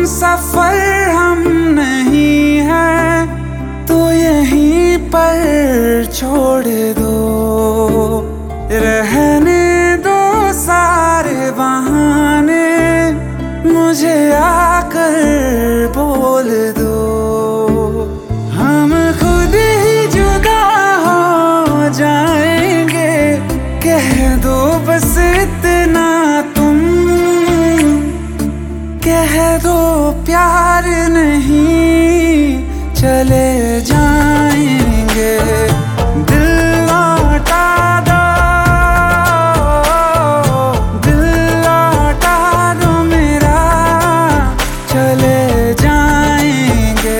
सफर हम नहीं है तो यहीं पर छोड़ दो, रहने दो सारे बहाने, मुझे आकर बोल दो। हम खुद ही जुदा हो जाएंगे, कह दो बस इतना तुम, कह दो प्यार नहीं चले जाएंगे। दिल लौटा दो, दिल लौटा दो मेरा, चले जाएंगे,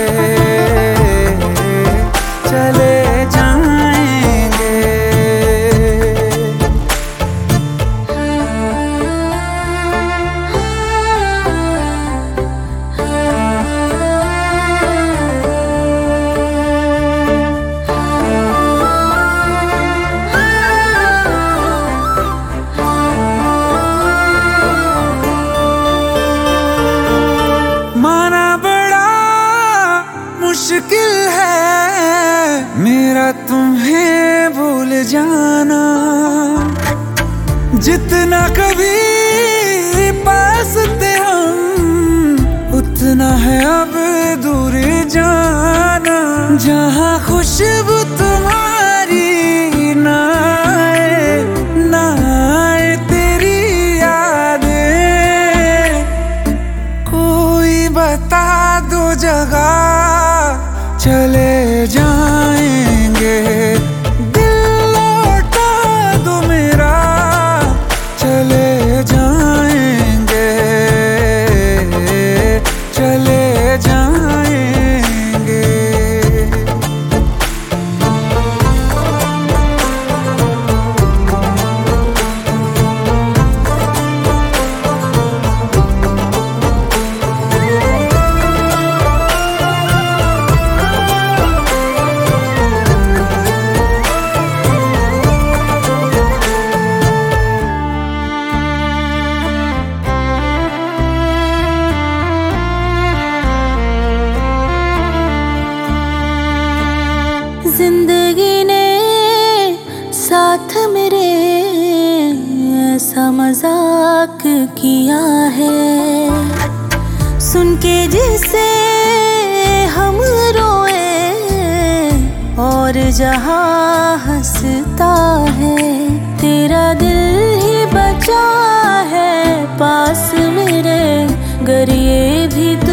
चले जाएंगे। माना बड़ा मुश्किल है मेरा तुम्हें भूल जाना, जितना कभी पास थे हम उतना है अब दूर जाना। जहाँ खुशबू तुम्हारी ना आए, ना आए तेरी यादें, कोई बता दो जगह चले जाएंगे। दिल लौटा दो मेरा, चले जाएंगे, चले जाएंगे। जिंदगी ने साथ मेरे ऐसा मजाक किया है, सुन के जिसे हम रोए और जहाँ हंसता है। तेरा दिल ही बचा है पास मेरे, गर ये भी